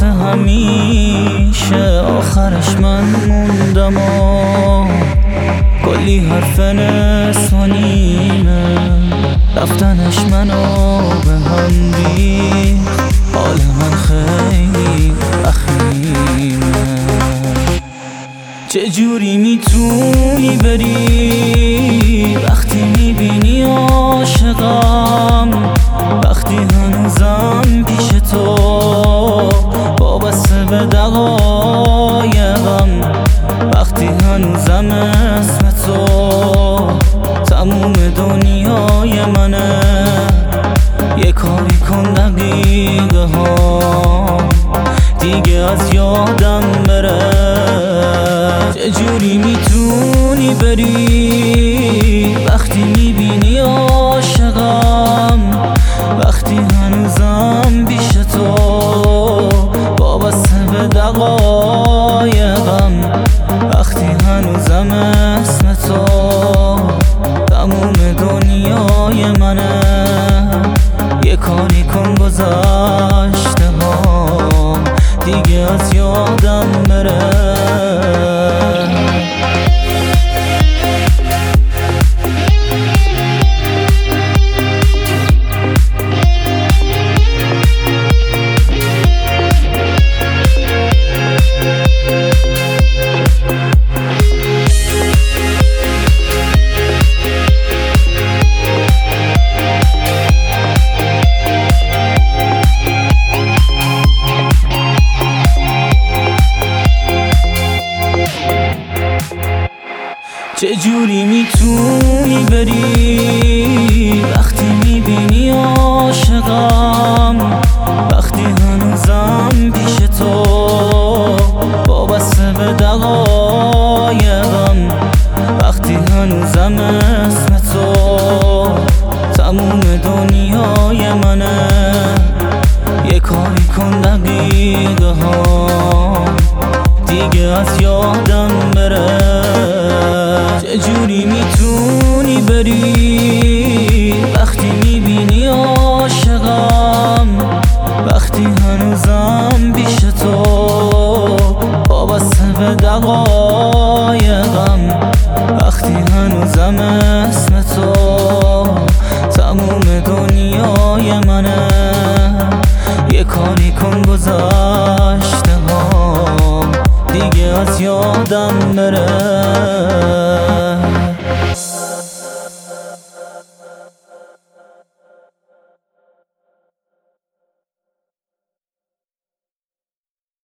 واسه همیشه آخرش من موندم و کلی حرف نسونیمه رفتنش منو به هم ریخت، حال من خیلی وخیمه. چجوری میتونی بری وقتی میبینی عاشقم، وقتی هنوزم پیش تو وابسته به دقایقم، وقتی هنوزم اسم تو تموم دنیای منه. یه کاری کن دقیقه ها دیگه از یادم بره. چجوری میتونی بری وقتی میبینی عاشقم، وقتی هنوزم پیش تو وابسته به دقایقم، وقتی هنوزم اسم تو تموم دنیای منه. یه کاری کن گذشته ها دیگه از یادم بره. چجوری میتونی بری وقتی میبینی عاشقم، وقتی هنوزم پیش تو وابسته به دقایقم، وقتی هنوزم اسم تو تموم دنیای منه. یه کاری کن دقیقه ها دیگه از یادم بره. چجوری میتونی بری وقتی میبینی عاشقم، وقتی هنوزم پیش تو وابسته به دقایقم، وقتی هنوزم اسم تو تموم دنیای منه. یه کاری کن گذشته ها دیگه از یادم بره.